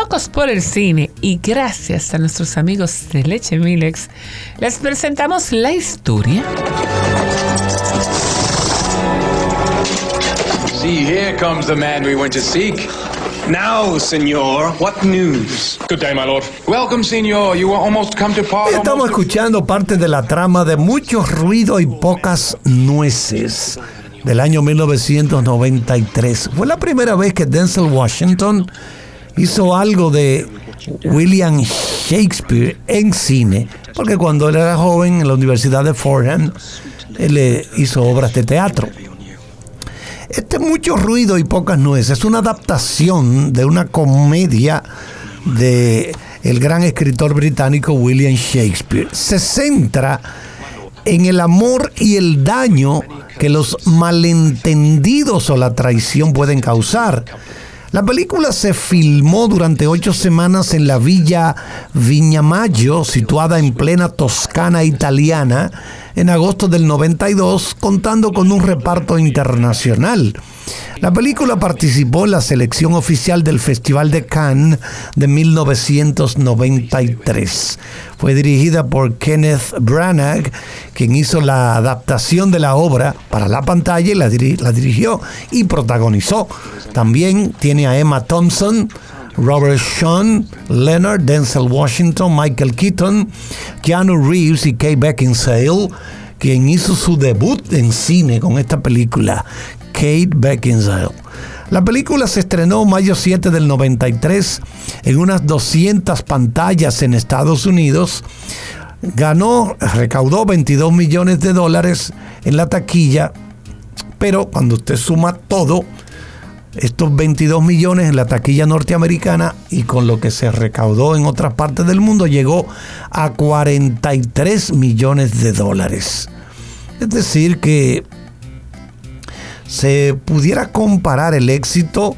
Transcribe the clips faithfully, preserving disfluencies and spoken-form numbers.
Locos por el cine y gracias a nuestros amigos de Leche Milex, les presentamos la historia. See, here comes the man we went to seek. Now, senor, what news? Good day, my lord. Welcome, senor. You were almost come to part. Estamos escuchando parte de la trama de Mucho ruido y pocas nueces del año mil novecientos noventa y tres. Fue la primera vez que Denzel Washington hizo algo de William Shakespeare en cine, porque cuando él era joven en la Universidad de Fordham, él hizo obras de teatro. Este Mucho ruido y pocas nueces es una adaptación de una comedia de el gran escritor británico William Shakespeare. Se centra en el amor y el daño que los malentendidos o la traición pueden causar. La película se filmó durante ocho semanas en la villa Viñamaggio, situada en plena Toscana italiana, en agosto del noventa y dos, contando con un reparto internacional. La película participó en la selección oficial del Festival de Cannes de mil novecientos noventa y tres. Fue dirigida por Kenneth Branagh, quien hizo la adaptación de la obra para la pantalla y la, dir- la dirigió y protagonizó. También tiene a Emma Thompson, Robert Sean Leonard, Denzel Washington, Michael Keaton, Keanu Reeves y Kate Beckinsale, quien hizo su debut en cine con esta película, Kate Beckinsale. La película se estrenó mayo siete del noventa y tres en unas doscientas pantallas en Estados Unidos. Ganó, recaudó veintidós millones de dólares en la taquilla, pero cuando usted suma todo, estos veintidós millones en la taquilla norteamericana y con lo que se recaudó en otras partes del mundo, llegó a cuarenta y tres millones de dólares. Es decir que se pudiera comparar el éxito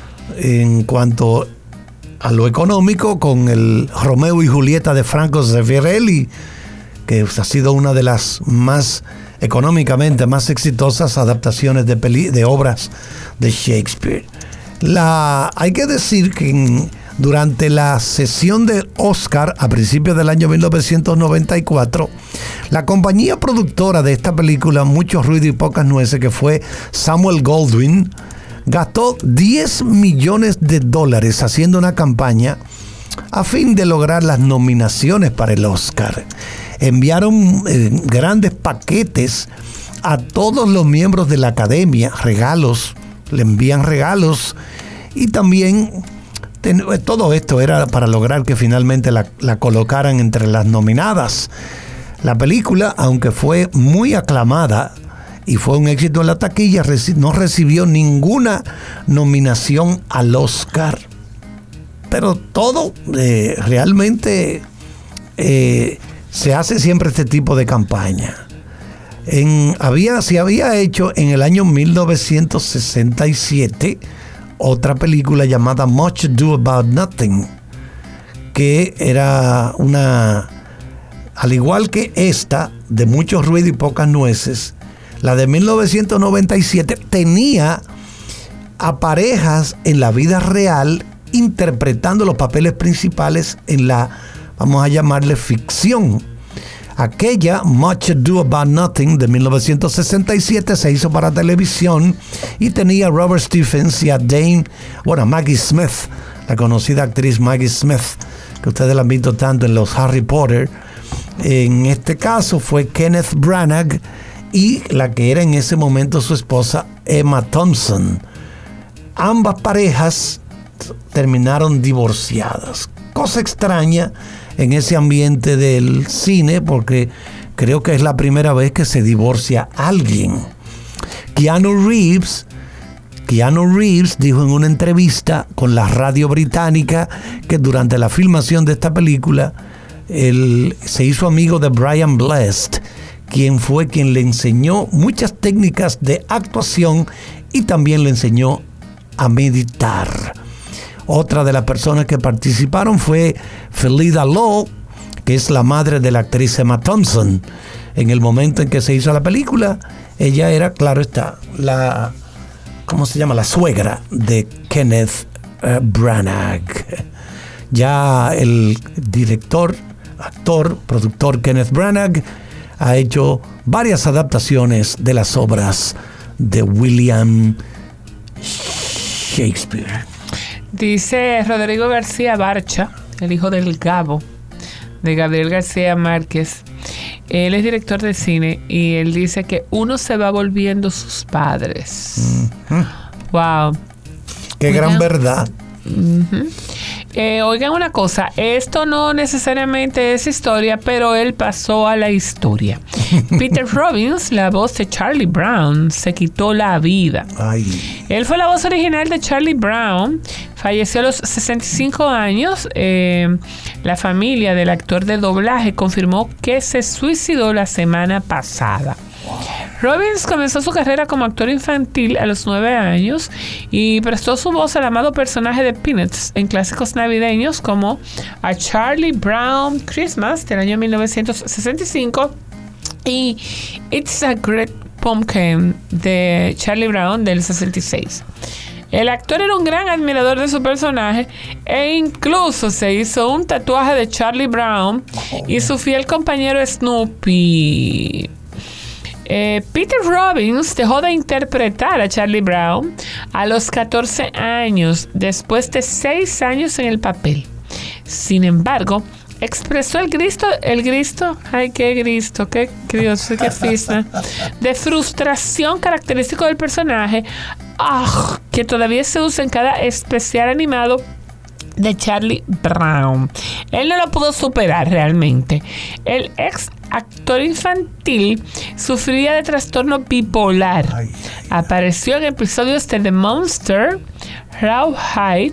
en cuanto a lo económico con el Romeo y Julieta de Franco Zeffirelli, que ha sido una de las más económicamente más exitosas adaptaciones de, peli- de obras de Shakespeare. La, hay que decir que en, durante la sesión del Oscar a principios del año mil novecientos noventa y cuatro, la compañía productora de esta película, Mucho ruido y pocas nueces, que fue Samuel Goldwyn, gastó diez millones de dólares haciendo una campaña a fin de lograr las nominaciones para el Oscar. Enviaron eh, grandes paquetes a todos los miembros de la academia, regalos, le envían regalos y también ten, todo esto era para lograr que finalmente la, la colocaran entre las nominadas. La película, aunque fue muy aclamada y fue un éxito en la taquilla, reci- no recibió ninguna nominación al Oscar. Pero todo eh, realmente eh, se hace siempre este tipo de campaña. En, había, se había hecho en el año mil novecientos sesenta y siete otra película llamada Much Ado About Nothing, que era una, al igual que esta, de Mucho ruido y pocas nueces, la de mil novecientos noventa y siete tenía a parejas en la vida real interpretando los papeles principales en la, vamos a llamarle, ficción. Aquella, Much Ado About Nothing, de mil novecientos sesenta y siete, se hizo para televisión y tenía a Robert Stephens y a Dame, bueno, a Maggie Smith, la conocida actriz Maggie Smith, que ustedes la han visto tanto en los Harry Potter. En este caso fue Kenneth Branagh y la que era en ese momento su esposa, Emma Thompson. Ambas parejas terminaron divorciadas. Cosa extraña en ese ambiente del cine, porque creo que es la primera vez que se divorcia alguien. Keanu Reeves, Keanu Reeves dijo en una entrevista con la radio británica que durante la filmación de esta película él se hizo amigo de Brian Blessed, quien fue quien le enseñó muchas técnicas de actuación y también le enseñó a meditar. Otra de las personas que participaron fue Felida Lowe, que es la madre de la actriz Emma Thompson. En el momento en que se hizo la película, ella era, claro está, la, ¿cómo se llama? La suegra de Kenneth uh, Branagh. Ya el director, actor, productor Kenneth Branagh ha hecho varias adaptaciones de las obras de William Shakespeare. Dice Rodrigo García Barcha, el hijo del Gabo, de Gabriel García Márquez. Él es director de cine y él dice que uno se va volviendo sus padres. Uh-huh. Wow. Qué oigan, gran verdad. Uh-huh. Eh, oigan una cosa, esto no necesariamente es historia, pero él pasó a la historia. Peter Robbins, la voz de Charlie Brown, se quitó la vida. Ay. Él fue la voz original de Charlie Brown, falleció a los sesenta y cinco años. Eh, la familia del actor de doblaje confirmó que se suicidó la semana pasada. Robbins comenzó su carrera como actor infantil a los nueve años y prestó su voz al amado personaje de Peanuts en clásicos navideños como A Charlie Brown Christmas del año mil novecientos sesenta y cinco y It's a Great Pumpkin de Charlie Brown del sesenta y seis. El actor era un gran admirador de su personaje e incluso se hizo un tatuaje de Charlie Brown y su fiel compañero Snoopy. Eh, Peter Robbins dejó de interpretar a Charlie Brown a los catorce años, después de seis años en el papel. Sin embargo, expresó el grito, el grito, ay, qué grito, qué Dios, qué fiesta, de frustración característico del personaje, oh, que todavía se usa en cada especial animado de Charlie Brown. Él no lo pudo superar realmente. El ex actor infantil sufría de trastorno bipolar. Ay. Apareció en episodios de The Monster, Rawhide,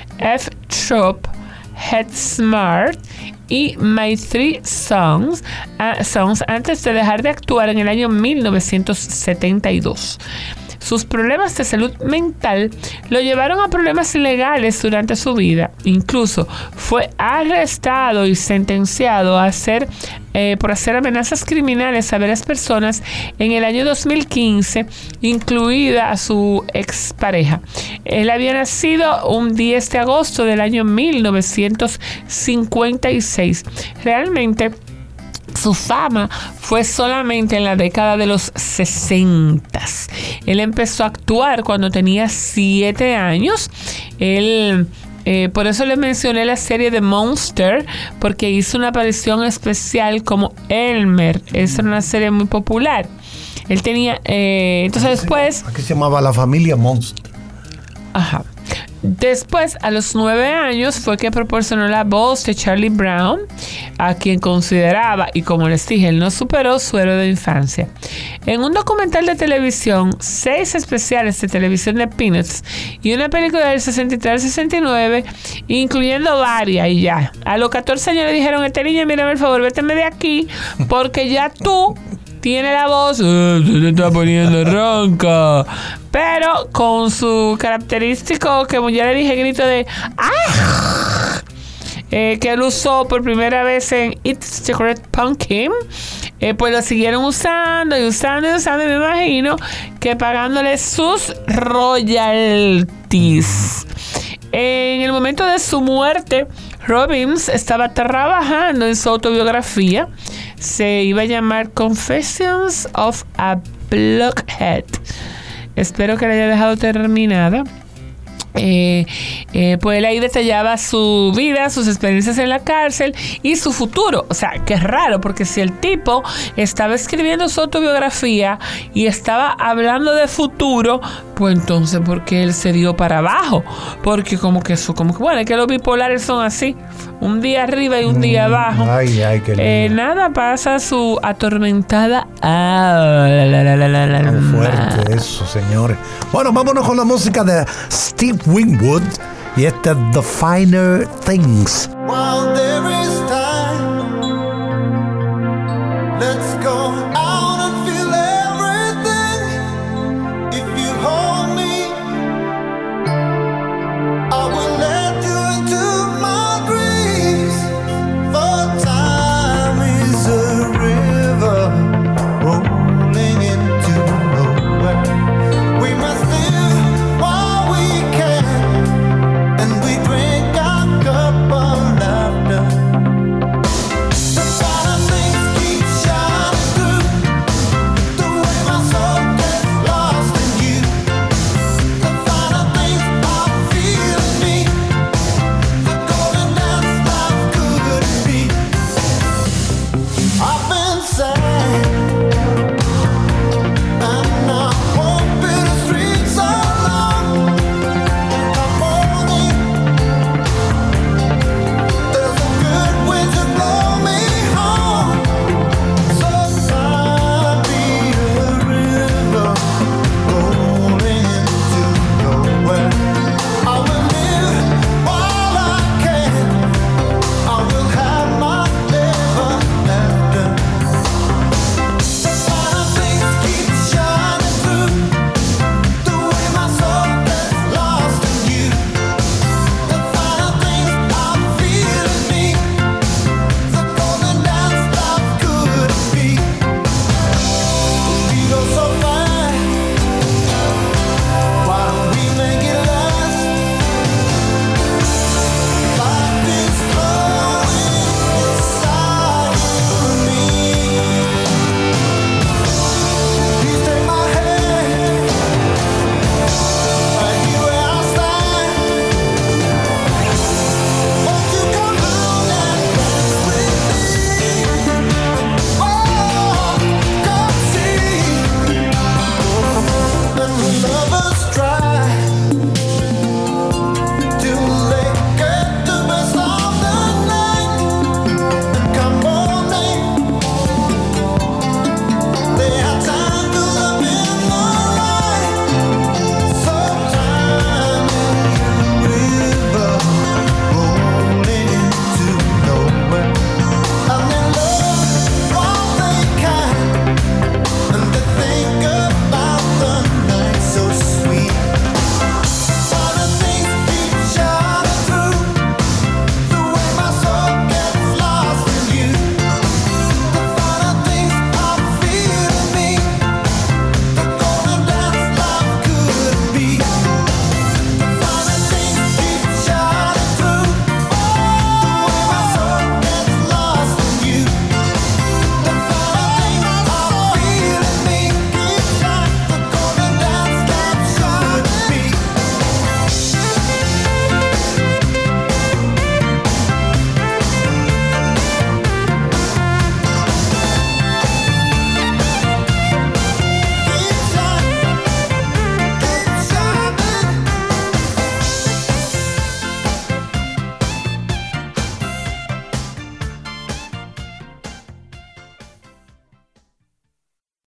F-Troop, Head Smart y My Three Songs, uh, songs antes de dejar de actuar en el año mil novecientos setenta y dos. Sus problemas de salud mental lo llevaron a problemas legales durante su vida. Incluso fue arrestado y sentenciado a hacer, eh, por hacer amenazas criminales a varias personas en el año dos mil quince, incluida a su expareja. Él había nacido un diez de agosto del año mil novecientos cincuenta y seis. Realmente, su fama fue solamente en la década de los sesenta. Él empezó a actuar cuando tenía siete años. Él, eh, por eso le mencioné la serie de Monster, porque hizo una aparición especial como Elmer. Esa era una serie muy popular. Él tenía... Eh, entonces después... ¿A qué se llamaba la familia Monster? Ajá. Después, a los nueve años, fue que proporcionó la voz de Charlie Brown, a quien consideraba, y como les dije, él no superó su héroe de infancia. En un documental de televisión, seis especiales de televisión de Peanuts y una película del sesenta y tres al sesenta y nueve, incluyendo varias, y ya. A los catorce años le dijeron: esta niña, mírame, por favor, véteme de aquí, porque ya tú tiene la voz, eh, se te está poniendo ronca. Pero con su característico, que ya le dije, grito de ¡ah! Eh, que él usó por primera vez en It's a Great Pumpkin, eh, pues lo siguieron usando y usando y usando, y me imagino que pagándole sus royalties. En el momento de su muerte, Robbins estaba trabajando en su autobiografía. Se iba a llamar Confessions of a Blockhead. Espero que la haya dejado terminada. Eh, eh, pues él ahí detallaba su vida, sus experiencias en la cárcel y su futuro. O sea, que es raro, porque si el tipo estaba escribiendo su autobiografía y estaba hablando de futuro, pues entonces, ¿por qué él se dio para abajo? Porque como que eso, como que bueno, es que los bipolares son así, un día arriba y un día abajo. Ay, ay, qué lindo. Eh, nada, pasa su atormentada. Ah, la, la, la, la, la, la, Tan fuerte eso, señores. Bueno, vámonos con la música de Steve Winwood y este The Finer Things. While there